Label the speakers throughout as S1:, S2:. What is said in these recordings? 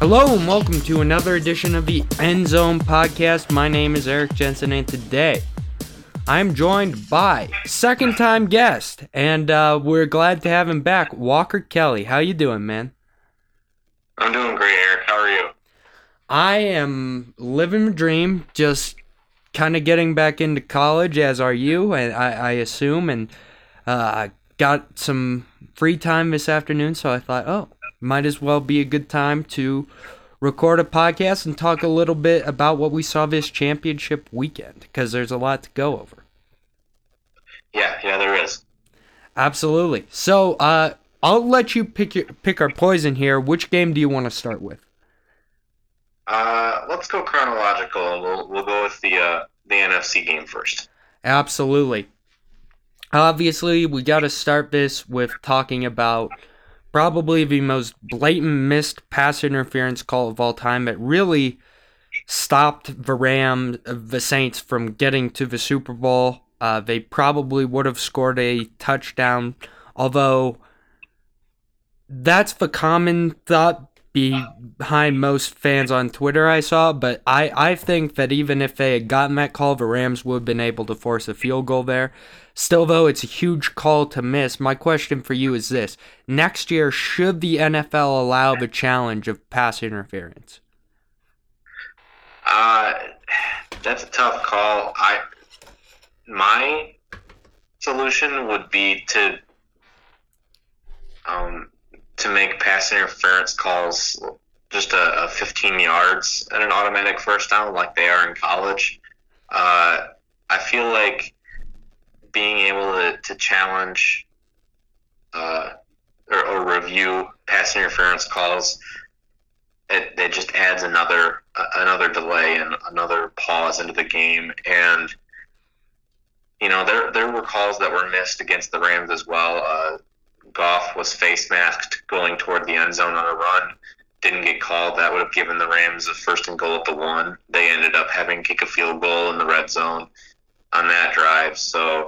S1: Hello and welcome to another edition of the End Zone Podcast. My name is Eric Jensen and today I'm joined by second-time guest and we're glad to have him back, Walker Kelly. How you doing, man?
S2: I'm doing great, Eric. How are you?
S1: I am living the dream, just kind of getting back into college, as are you, and I assume, and got some free time this afternoon, so I thought, might as well be a good time to record a podcast and talk a little bit about what we saw this championship weekend, because there's a lot to go over.
S2: Yeah, there is.
S1: Absolutely. So, I'll let you pick our poison here. Which game do you want to start with?
S2: Let's go chronological, and we'll go with the NFC game first.
S1: Absolutely. Obviously, we got to start this with talking about probably the most blatant missed pass interference call of all time. It really stopped the Saints from getting to the Super Bowl. They probably would have scored a touchdown, although that's the common thought behind most fans on Twitter I saw, but I think that even if they had gotten that call, the Rams would have been able to force a field goal there. Still, though, it's a huge call to miss. My question for you is this. Next year, should the NFL allow the challenge of pass interference?
S2: That's a tough call. My solution would be to make pass interference calls just a 15 yards and an automatic first down like they are in college. I feel like being able to challenge or review pass interference calls, it just adds another delay and another pause into the game. And you know, there were calls that were missed against the Rams as well. Goff was face masked going toward the end zone on a run, didn't get called. That would have given the Rams a first and goal at the 1. They ended up having to kick a field goal in the red zone on that drive. So,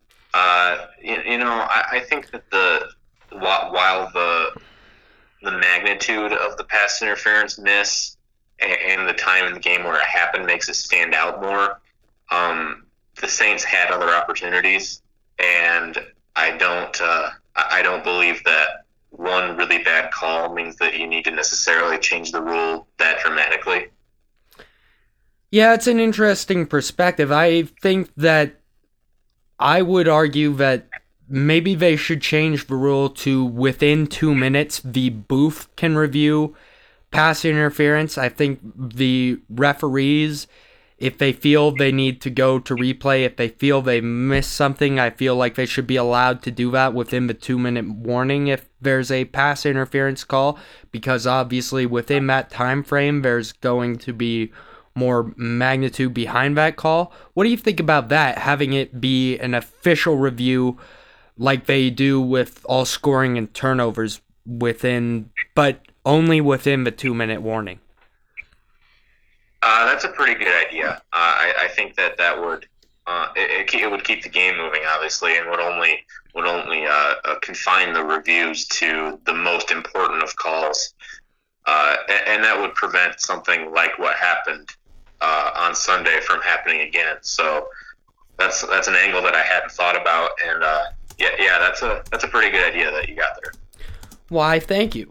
S2: I think that while the magnitude of the pass interference miss and the time in the game where it happened makes it stand out more, the Saints had other opportunities, and I don't believe that one really bad call means that you need to necessarily change the rule that dramatically.
S1: Yeah, it's an interesting perspective. I think that I would argue that maybe they should change the rule to within 2 minutes, the booth can review pass interference. I think the referees, if they feel they need to go to replay, if they feel they missed something, I feel like they should be allowed to do that within the 2-minute warning if there's a pass interference call, because obviously within that time frame, there's going to be more magnitude behind that call. What do you think about that, having it be an official review like they do with all scoring and turnovers but only within the 2-minute warning?
S2: That's a pretty good idea. I think that would it would keep the game moving, obviously, and would only confine the reviews to the most important of calls, and that would prevent something like what happened on Sunday from happening again. So that's an angle that I hadn't thought about, and that's a pretty good idea that you got there.
S1: Why, thank you.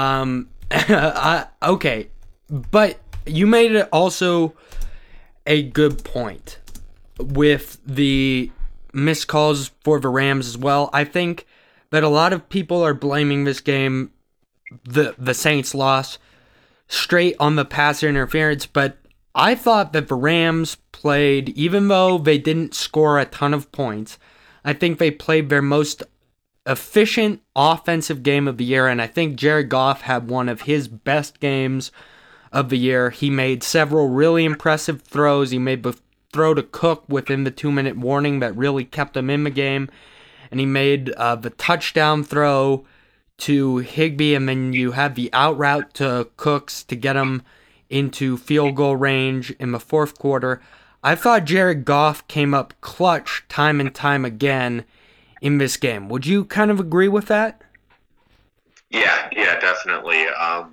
S1: Okay, but you made it also a good point with the missed calls for the Rams as well. I think that a lot of people are blaming this game, the Saints loss, straight on the pass interference, but I thought that the Rams played, even though they didn't score a ton of points, I think they played their most efficient offensive game of the year, and I think Jared Goff had one of his best games of the year. He made several really impressive throws. He made the throw to Cook within the 2-minute warning that really kept him in the game, and he made the touchdown throw to Higbee, and then you had the out route to Cooks to get him into field goal range in the fourth quarter. I thought Jared Goff came up clutch time and time again in this game. Would you kind of agree with that?
S2: Yeah, definitely.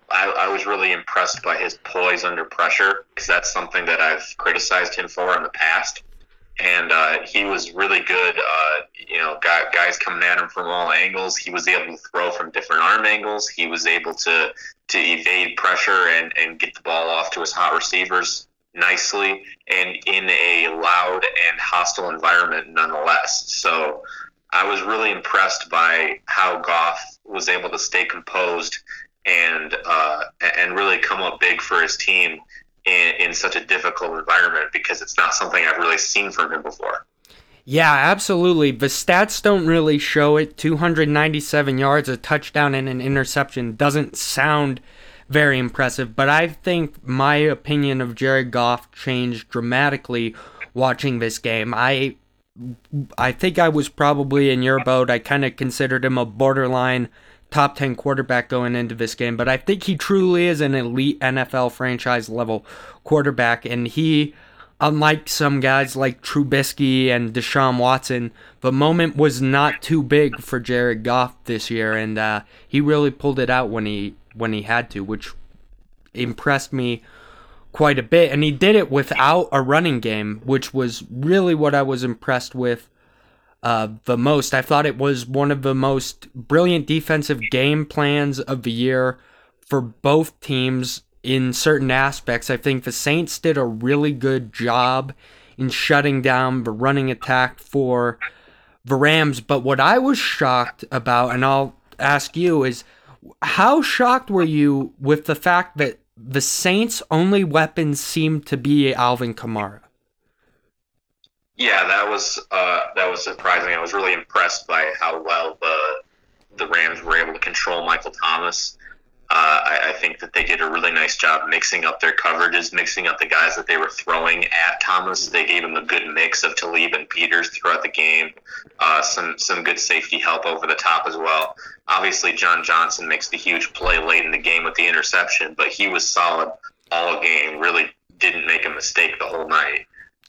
S2: I was really impressed by his poise under pressure, because that's something that I've criticized him for in the past. And he was really good. Guys coming at him from all angles. He was able to throw from different arm angles. He was able to evade pressure and get the ball off to his hot receivers nicely, and in a loud and hostile environment nonetheless. So I was really impressed by how Goff was able to stay composed and really come up big for his team in such a difficult environment, because it's not something I've really seen from him before.
S1: Yeah, absolutely. The stats don't really show it. 297 yards, a touchdown, and an interception doesn't sound very impressive, but I think my opinion of Jared Goff changed dramatically watching this game. I think I was probably in your boat. I kind of considered him a borderline top 10 quarterback going into this game, but I think he truly is an elite NFL franchise level quarterback, and he, unlike some guys like Trubisky and Deshaun Watson, the moment was not too big for Jared Goff this year, and he really pulled it out when he had to, which impressed me quite a bit. And he did it without a running game, which was really what I was impressed with the most. I thought it was one of the most brilliant defensive game plans of the year for both teams in certain aspects. I think the Saints did a really good job in shutting down the running attack for the Rams. But what I was shocked about, and I'll ask you, is how shocked were you with the fact that the Saints' only weapon seemed to be Alvin Kamara?
S2: Yeah, that was surprising. I was really impressed by how well the Rams were able to control Michael Thomas. I think that they did a really nice job mixing up their coverages, mixing up the guys that they were throwing at Thomas. They gave him a good mix of Talib and Peters throughout the game. Some good safety help over the top as well. Obviously, John Johnson makes the huge play late in the game with the interception, but he was solid all game. Really didn't make a mistake the whole night.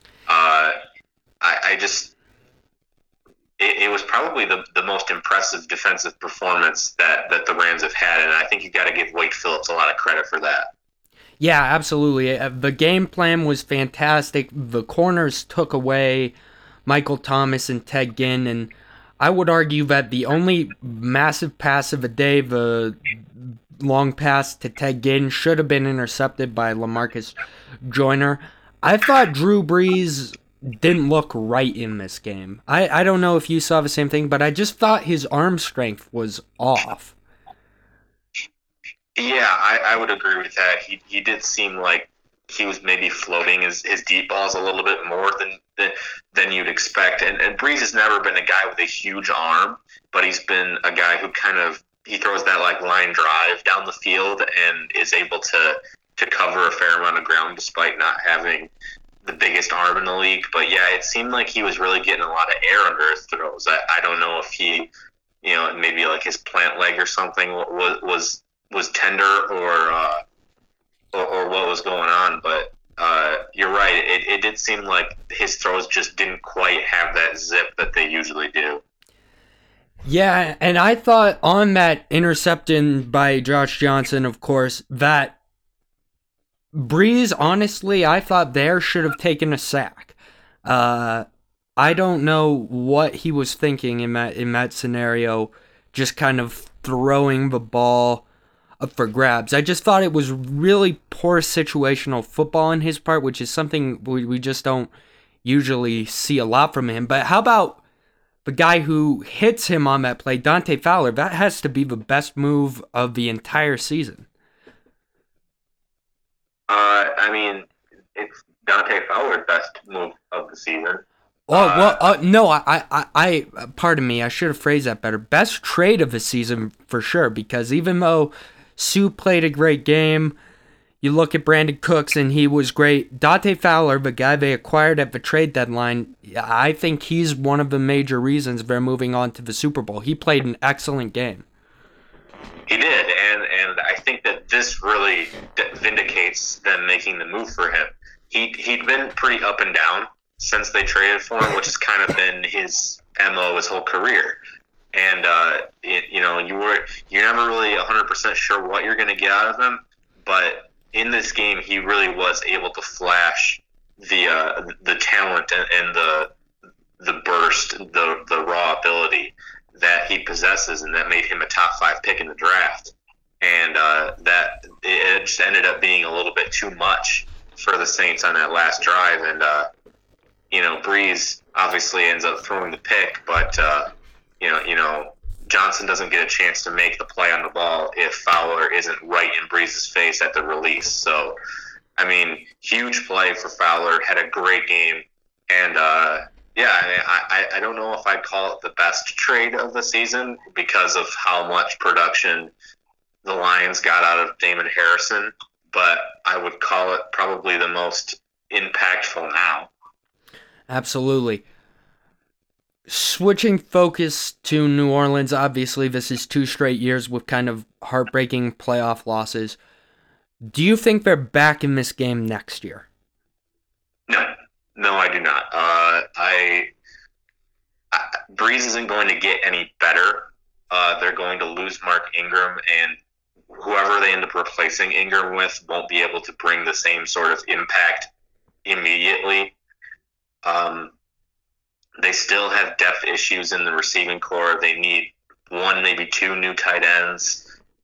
S2: It was probably the most impressive defensive performance that the Rams have had, and I think you got to give Wade Phillips a lot of credit for that.
S1: Yeah, absolutely. The game plan was fantastic. The corners took away Michael Thomas and Ted Ginn, and I would argue that the only massive pass of the day, the long pass to Ted Ginn, should have been intercepted by LaMarcus Joyner. I thought Drew Brees didn't look right in this game. I don't know if you saw the same thing, but I just thought his arm strength was off.
S2: Yeah, I would agree with that. He did seem like he was maybe floating his deep balls a little bit more than you'd expect. And Brees has never been a guy with a huge arm, but he's been a guy who he throws that like line drive down the field and is able to cover a fair amount of ground despite not having the biggest arm in the league. But yeah, it seemed like he was really getting a lot of air under his throws. I don't know if he, maybe like his plant leg or something was tender or what was going on. But you're right. It did seem like his throws just didn't quite have that zip that they usually do.
S1: Yeah, and I thought on that interception by Josh Johnson, of course, that Brees, honestly, I thought there should have taken a sack. I don't know what he was thinking in that scenario, just kind of throwing the ball up for grabs. I just thought it was really poor situational football on his part, which is something we just don't usually see a lot from him. But how about the guy who hits him on that play, Dante Fowler? That has to be the best move of the entire season.
S2: It's Dante Fowler's best move of the season.
S1: No, I pardon me, I should have phrased that better. Best trade of the season for sure, because even though Sue played a great game, you look at Brandon Cooks and he was great. Dante Fowler, the guy they acquired at the trade deadline, I think he's one of the major reasons they're moving on to the Super Bowl. He played an excellent game.
S2: He did, and I think that this really vindicates them making the move for him. He'd been pretty up and down since they traded for him, which has kind of been his MO his whole career. and you're never really 100% sure what you're going to get out of him. But in this game, he really was able to flash the talent and the burst, the raw ability that he possesses, and that made him a top 5 pick in the draft. And that it just ended up being a little bit too much for the Saints on that last drive. And Breeze obviously ends up throwing the pick, but Johnson doesn't get a chance to make the play on the ball if Fowler isn't right in Breeze's face at the release. So, I mean, huge play for Fowler, had a great game, and I don't know if I'd call it the best trade of the season because of how much production the Lions got out of Damon Harrison, but I would call it probably the most impactful now.
S1: Absolutely. Switching focus to New Orleans, obviously this is 2 straight years with kind of heartbreaking playoff losses. Do you think they're back in this game next year?
S2: No, I do not. Breeze isn't going to get any better. They're going to lose Mark Ingram, and whoever they end up replacing Ingram with won't be able to bring the same sort of impact immediately. They still have depth issues in the receiving core. They need 1, maybe 2 new tight ends.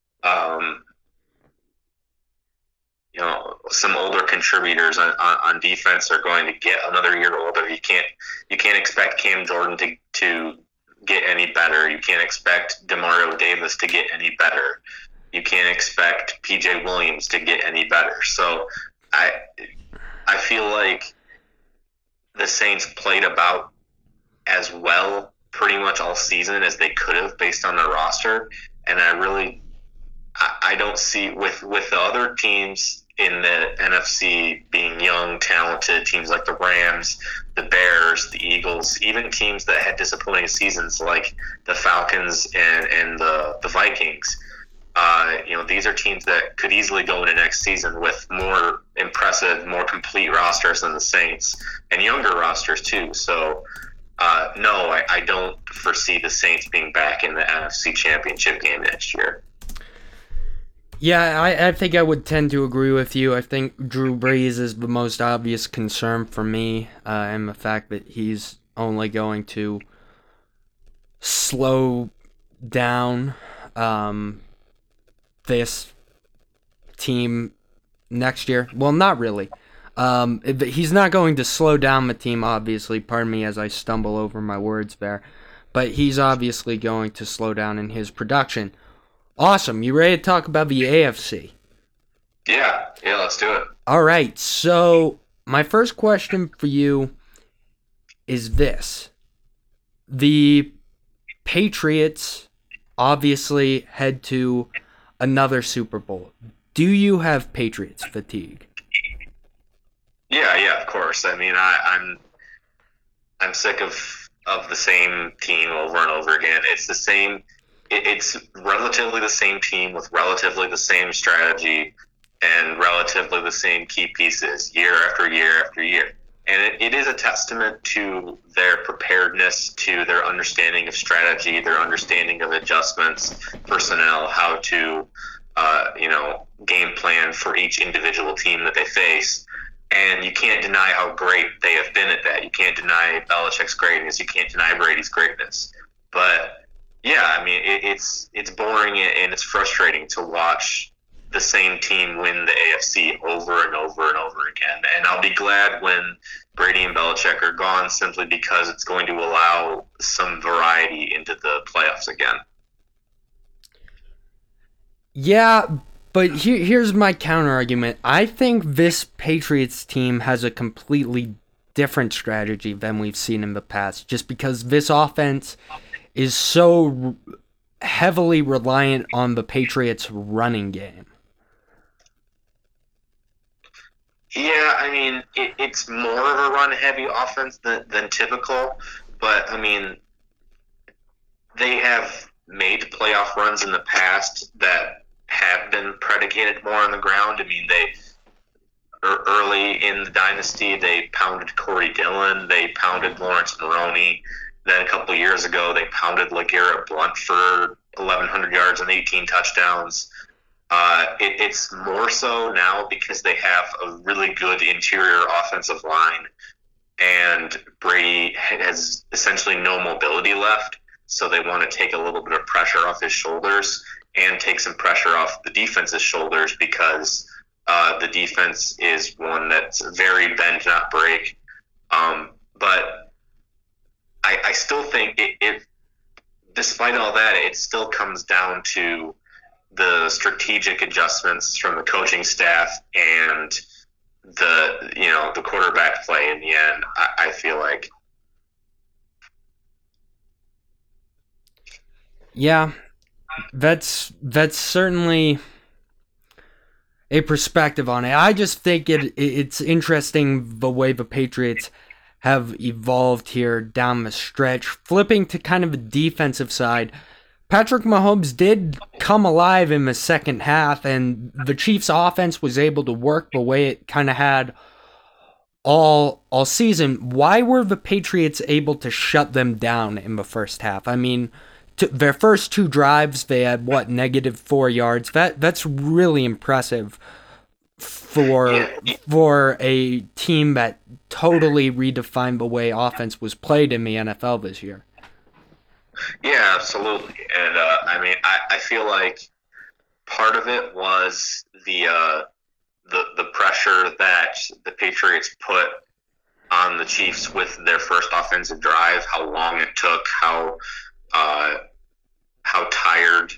S2: Some older contributors on defense are going to get another year older. You can't expect Cam Jordan to get any better. You can't expect Demario Davis to get any better. You can't expect PJ Williams to get any better. So I feel like the Saints played about as well pretty much all season as they could have based on their roster, and I don't see with the other teams in the NFC being young, talented teams like the Rams, the Bears, the Eagles, even teams that had disappointing seasons like the Falcons and the Vikings. These are teams that could easily go into next season with more impressive, more complete rosters than the Saints, and younger rosters too. So, no, I don't foresee the Saints being back in the NFC Championship game next year.
S1: Yeah, I think I would tend to agree with you. I think Drew Brees is the most obvious concern for me, and the fact that he's only going to slow down this team next year. Well, not really. He's not going to slow down the team, obviously. Pardon me as I stumble over my words there. But he's obviously going to slow down in his production. Awesome. You ready to talk about the AFC?
S2: Yeah, let's do it.
S1: All right. So my first question for you is this. The Patriots obviously head to another Super Bowl. Do you have Patriots fatigue?
S2: Yeah, of course. I mean, I'm sick of the same team over and over again. It's the same. It's relatively the same team with relatively the same strategy and relatively the same key pieces year after year after year. And it is a testament to their preparedness, to their understanding of strategy, their understanding of adjustments, personnel, how to, game plan for each individual team that they face. And you can't deny how great they have been at that. You can't deny Belichick's greatness. You can't deny Brady's greatness. But yeah, I mean, it's boring and it's frustrating to watch the same team win the AFC over and over and over again. And I'll be glad when Brady and Belichick are gone, simply because it's going to allow some variety into the playoffs again.
S1: Yeah, but here's my counter argument. I think this Patriots team has a completely different strategy than we've seen in the past, just because this offense is so heavily reliant on the Patriots' running game.
S2: Yeah, I mean, it's more of a run-heavy offense than typical, but, I mean, they have made playoff runs in the past that have been predicated more on the ground. I mean, early in the dynasty, they pounded Corey Dillon, they pounded Lawrence Maroney. Then a couple of years ago, they pounded LeGarrette Blount for 1,100 yards and 18 touchdowns. It's more so now because they have a really good interior offensive line, and Brady has essentially no mobility left, so they want to take a little bit of pressure off his shoulders and take some pressure off the defense's shoulders, because the defense is one that's very bend, not break. But I still think it, despite all that, it still comes down to the strategic adjustments from the coaching staff and the quarterback play in the end. I feel like.
S1: Yeah, that's certainly a perspective on it. I just think it's interesting the way the Patriots have evolved here down the stretch. Flipping to kind of the defensive side, Patrick Mahomes did come alive in the second half, and the Chiefs' offense was able to work the way it kind of had all season. Why were the Patriots able to shut them down in the first half? I mean, their first two drives, they had, -4 yards. That's really impressive for a team that totally redefined the way offense was played in the NFL this year.
S2: Yeah, absolutely. And I feel like part of it was the pressure that the Patriots put on the Chiefs with their first offensive drive, how long it took, how tired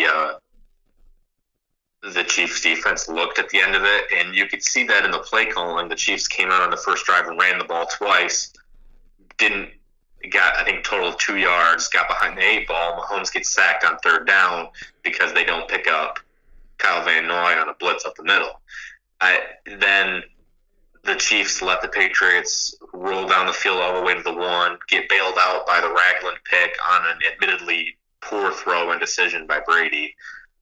S2: the Chiefs defense looked at the end of it, and you could see that in the play calling. The Chiefs came out on the first drive and ran the ball twice, got I think total of 2 yards, got behind the 8 ball. Mahomes gets sacked on third down because they don't pick up Kyle Van Noy on a blitz up the middle. Then the Chiefs let the Patriots roll down the field all the way to the 1, get bailed out by the Ragland pick on an admittedly poor throw and decision by Brady.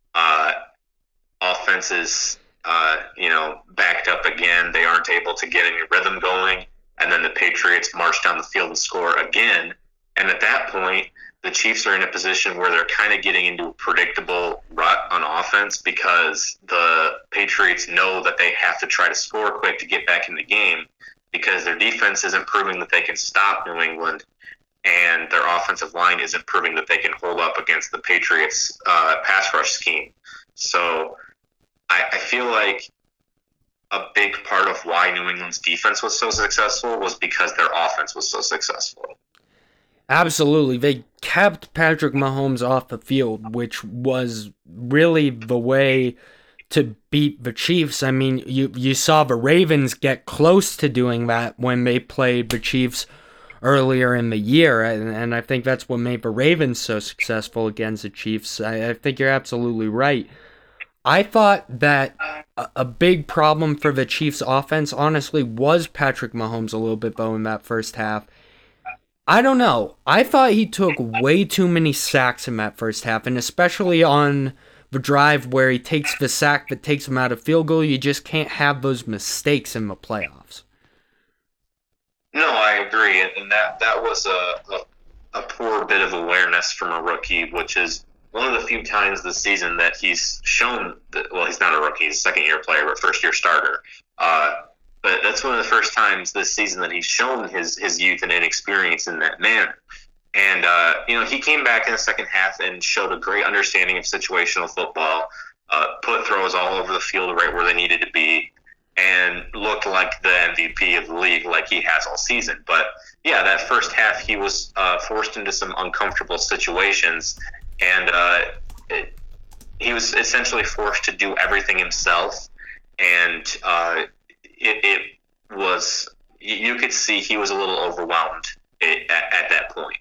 S2: Offenses, backed up again. They aren't able to get any rhythm going. And then the Patriots march down the field and score again. And at that point, the Chiefs are in a position where they're kind of getting into a predictable rut on offense, because the Patriots know that they have to try to score quick to get back in the game, because their defense isn't proving that they can stop New England, and their offensive line isn't proving that they can hold up against the Patriots' pass rush scheme. So I feel like a big part of why New England's defense was so successful was because their offense was so successful.
S1: Absolutely. They kept Patrick Mahomes off the field, which was really the way to beat the Chiefs. I mean, you saw the Ravens get close to doing that when they played the Chiefs earlier in the year, and I think that's what made the Ravens so successful against the Chiefs. I think you're absolutely right. I thought that a big problem for the Chiefs' offense, honestly, was Patrick Mahomes a little bit, though, in that first half. I don't know. I thought he took way too many sacks in that first half, and especially on the drive where he takes the sack that takes him out of field goal. You just can't have those mistakes in the playoffs.
S2: No, I agree, and that was a poor bit of awareness from a rookie, which is one of the few times this season that he's shown that, well, he's not a rookie, he's a second-year player, but first-year starter. But that's one of the first times this season that he's shown his youth and inexperience in that manner. And, he came back in the second half and showed a great understanding of situational football, put throws all over the field right where they needed to be, and looked like the MVP of the league like he has all season. But, yeah, that first half he was forced into some uncomfortable situations, and he was essentially forced to do everything himself, and it was, you could see he was a little overwhelmed at that point.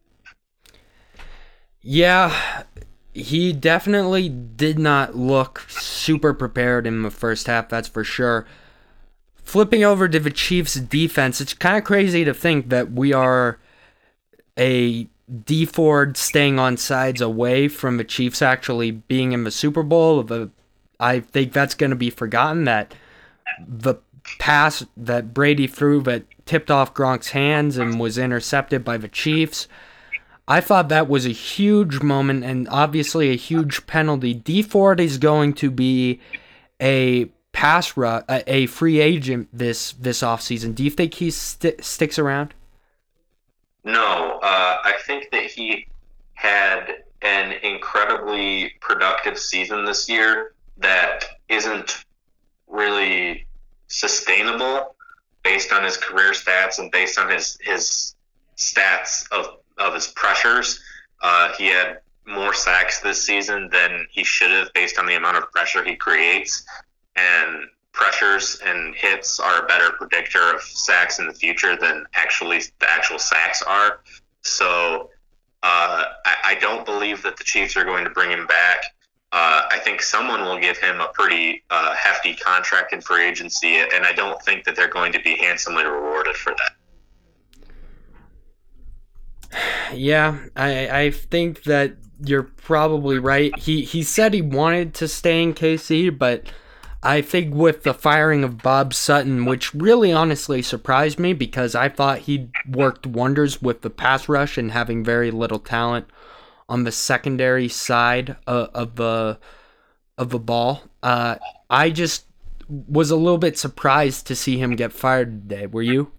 S1: Yeah, he definitely did not look super prepared in the first half, that's for sure. Flipping over to the Chiefs' defense, it's kind of crazy to think that we are a Dee Ford staying on sides away from the Chiefs actually being in the Super Bowl. I think that's going to be forgotten, that the pass that Brady threw that tipped off Gronk's hands and was intercepted by the Chiefs. I thought that was a huge moment and obviously a huge penalty. Dee Ford is going to be a a free agent this offseason. Do you think he sticks around?
S2: No, I think that he had an incredibly productive season this year that isn't really sustainable based on his career stats and based on his stats of his pressures. He had more sacks this season than he should have based on the amount of pressure he creates. And pressures and hits are a better predictor of sacks in the future than the actual sacks are. So I don't believe that the Chiefs are going to bring him back. I think someone will give him a pretty hefty contract in free agency, and I don't think that they're going to be handsomely rewarded for that.
S1: Yeah, I think that you're probably right. He said he wanted to stay in KC, but I think with the firing of Bob Sutton, which really honestly surprised me because I thought he'd worked wonders with the pass rush and having very little talent on the secondary side of the ball. I just was a little bit surprised to see him get fired today. Were you?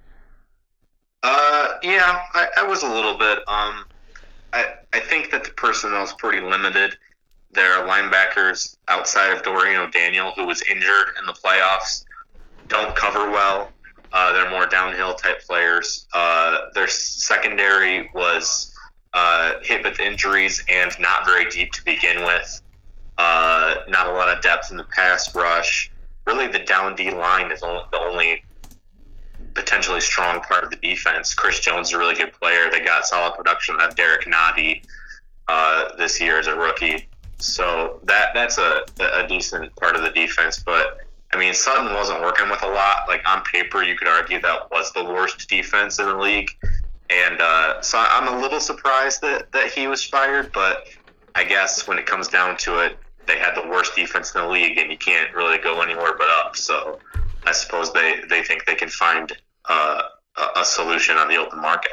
S2: Yeah, I was a little bit. I think that the personnel is pretty limited. There are linebackers outside of Dorian O'Daniel, who was injured in the playoffs, don't cover well. They're more downhill type players. Their secondary was hit with injuries and not very deep to begin with. Not a lot of depth in the pass rush. Really, the down D line is the only potentially strong part of the defense. Chris Jones is a really good player. They got solid production out of Derek Noddy this year as a rookie. So that's a decent part of the defense. But, I mean, Sutton wasn't working with a lot. Like, on paper, you could argue that was the worst defense in the league. And so I'm a little surprised that he was fired. But I guess when it comes down to it, they had the worst defense in the league, and you can't really go anywhere but up. So I suppose they think they can find a solution on the open market.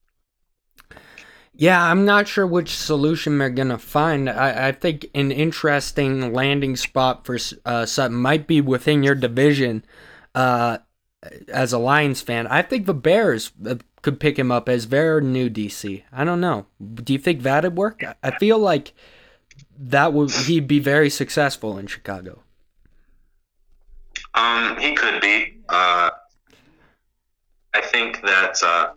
S1: Yeah, I'm not sure which solution they're going to find. I think an interesting landing spot for Sutton might be within your division as a Lions fan. I think the Bears could pick him up as their new DC. I don't know. Do you think that would work? I feel like he'd be very successful in Chicago.
S2: He could be. I think that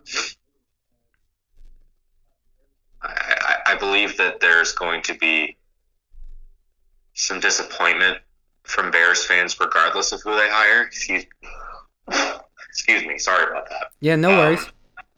S2: I believe that there's going to be some disappointment from Bears fans regardless of who they hire. Excuse me. Sorry about that.
S1: Yeah, no worries.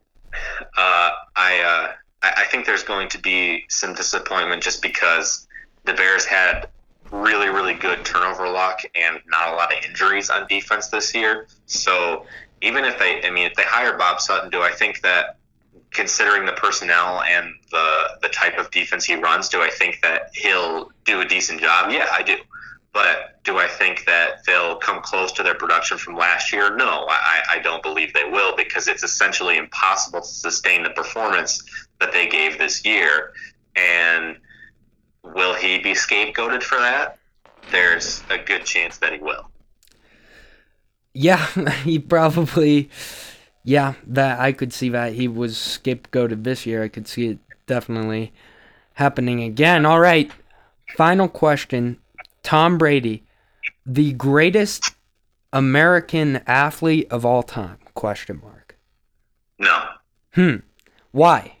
S2: I think there's going to be some disappointment just because the Bears had really, really good turnover luck and not a lot of injuries on defense this year. So even if they hire Bob Sutton, do I think that, considering the personnel and the type of defense he runs, do I think that he'll do a decent job? Yeah, I do. But do I think that they'll come close to their production from last year? No, I don't believe they will, because it's essentially impossible to sustain the performance that they gave this year. And will he be scapegoated for that? There's a good chance that he will.
S1: Yeah, he probably... Yeah, that I could see that he was scapegoated this year. I could see it definitely happening again. All right, final question. Tom Brady, the greatest American athlete of all time? Question mark.
S2: No.
S1: Why?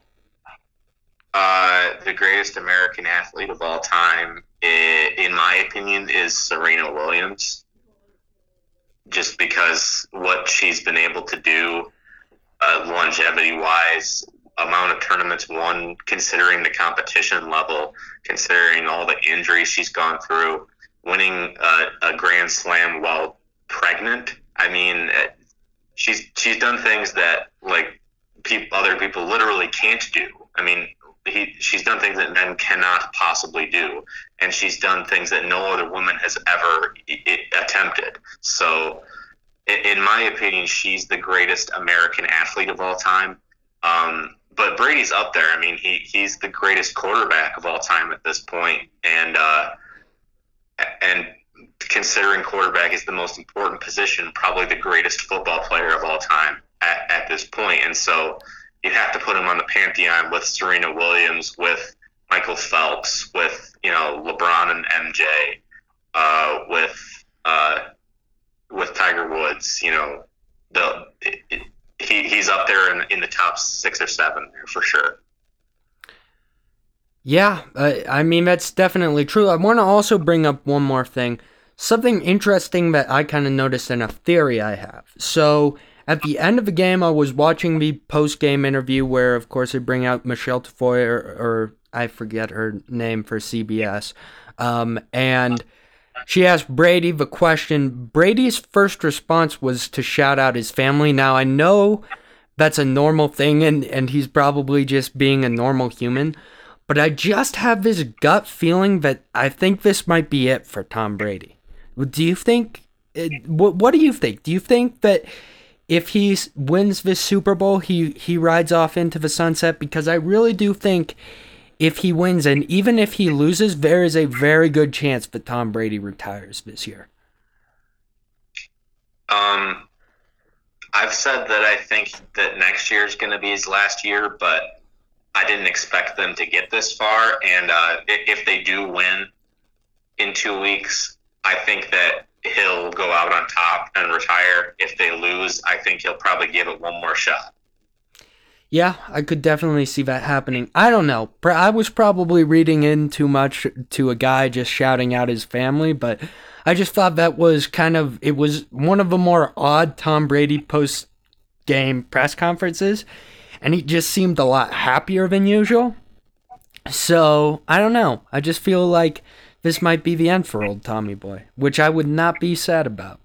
S2: The greatest American athlete of all time, in my opinion, is Serena Williams. Just because what she's been able to do longevity-wise, amount of tournaments won, considering the competition level, considering all the injuries she's gone through, winning a Grand Slam while pregnant. I mean, she's done things that other people literally can't do. I mean, she's done things that men cannot possibly do, and she's done things that no other woman has ever attempted. So in my opinion, she's the greatest American athlete of all time. But Brady's up there. I mean, he's the greatest quarterback of all time at this point, and considering quarterback is the most important position, probably the greatest football player of all time at this point. And so you have to put him on the pantheon with Serena Williams, with Michael Phelps, with LeBron and MJ, with Tiger Woods. He's up there in the top 6 or 7 for sure.
S1: Yeah, I mean, that's definitely true. I want to also bring up one more thing. Something interesting that I kind of noticed in a theory I have. So, at the end of the game, I was watching the post-game interview where, of course, they bring out Michelle Tafoya, or I forget her name for CBS. And she asked Brady the question. Brady's first response was to shout out his family. Now, I know that's a normal thing, and he's probably just being a normal human. But I just have this gut feeling that I think this might be it for Tom Brady. Do you think? What do you think? Do you think that if he wins this Super Bowl, he rides off into the sunset? Because I really do think if he wins, and even if he loses, there is a very good chance that Tom Brady retires this year.
S2: I've said that I think that next year is going to be his last year, but I didn't expect them to get this far, and if they do win in 2 weeks, I think that he'll go out on top and retire. If they lose, I think he'll probably give it one more shot.
S1: Yeah, I could definitely see that happening. I don't know. I was probably reading in too much to a guy just shouting out his family, but I just thought that was it was one of the more odd Tom Brady post-game press conferences. And he just seemed a lot happier than usual. So, I don't know. I just feel like this might be the end for old Tommy Boy, which I would not be sad about.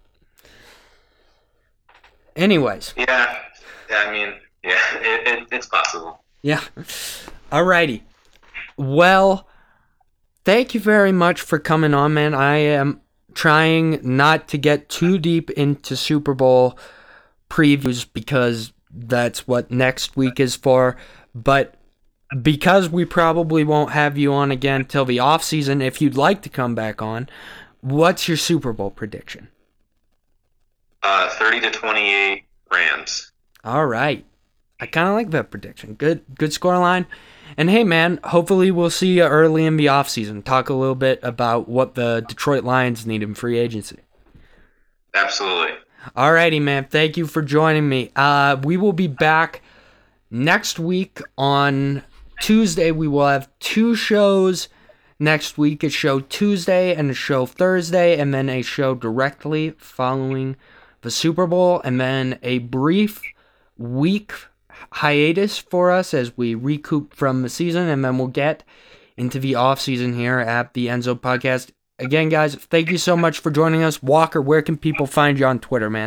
S1: Anyways.
S2: Yeah, I mean, it's possible.
S1: Yeah. Alrighty. Well, thank you very much for coming on, man. I am trying not to get too deep into Super Bowl previews because that's what next week is for, but because we probably won't have you on again till the off season, if you'd like to come back on, what's your Super Bowl prediction?
S2: 30-28 Rams.
S1: All right, I kind of like that prediction. Good scoreline. And hey, man, hopefully we'll see you early in the off season. Talk a little bit about what the Detroit Lions need in free agency.
S2: Absolutely.
S1: Alrighty, man. Thank you for joining me. We will be back next week on Tuesday. We will have 2 shows next week. A show Tuesday and a show Thursday, and then a show directly following the Super Bowl, and then a brief week hiatus for us as we recoup from the season, and then we'll get into the off season here at the End Zone Podcast. Again, guys, thank you so much for joining us. Walker, where can people find you on Twitter, man?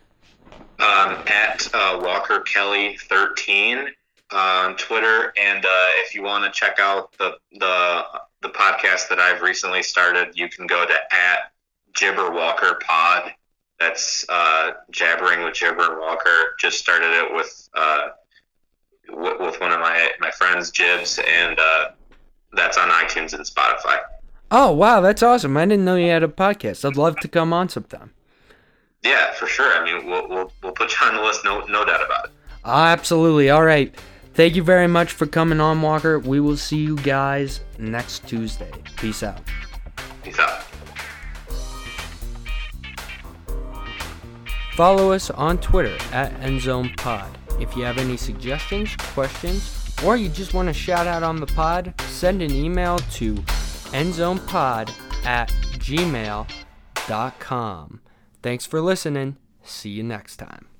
S2: At Walker Kelly 13 on Twitter, and if you want to check out the podcast that I've recently started, you can go to at Jibber Walker Pod. That's jabbering with Jibber and Walker. Just started it with one of my friends, Jibs, and that's on iTunes and Spotify.
S1: Oh, wow, that's awesome. I didn't know you had a podcast. I'd love to come on sometime.
S2: Yeah, for sure. I mean, we'll put you on the list, no doubt about it.
S1: Absolutely. All right. Thank you very much for coming on, Walker. We will see you guys next Tuesday. Peace out.
S2: Peace out.
S1: Follow us on Twitter at EndZonePod. If you have any suggestions, questions, or you just want to shout out on the pod, send an email to endzonepod@gmail.com. Thanks for listening. See you next time.